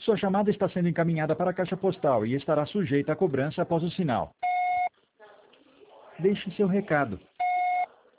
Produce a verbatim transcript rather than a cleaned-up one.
Sua chamada está sendo encaminhada para a caixa postal e estará sujeita a cobrança após o sinal. Deixe seu recado.